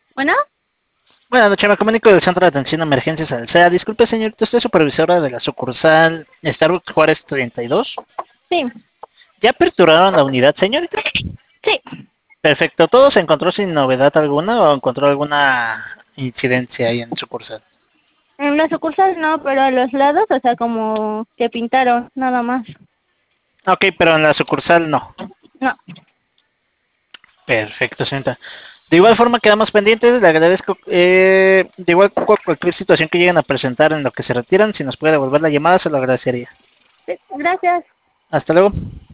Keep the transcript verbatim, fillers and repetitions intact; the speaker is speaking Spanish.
Bueno, Buenas noches, me comunico del Centro de Atención a Emergencias Alsea. Disculpe, señorita, ¿usted es supervisora de la sucursal Starbucks Juárez treinta y dos? sí, ¿Ya aperturaron la unidad, señorita? sí. Perfecto, ¿todo se encontró sin novedad alguna o encontró alguna incidencia ahí en sucursal? En la sucursal no, pero a los lados, o sea, como que pintaron, nada más. Ok, pero en la sucursal no. No, Perfecto, señorita. De igual forma quedamos pendientes, le agradezco, eh, de igual cu- cualquier situación que lleguen a presentar en lo que se retiran, si nos puede devolver la llamada, se lo agradecería. sí, gracias. Hasta luego.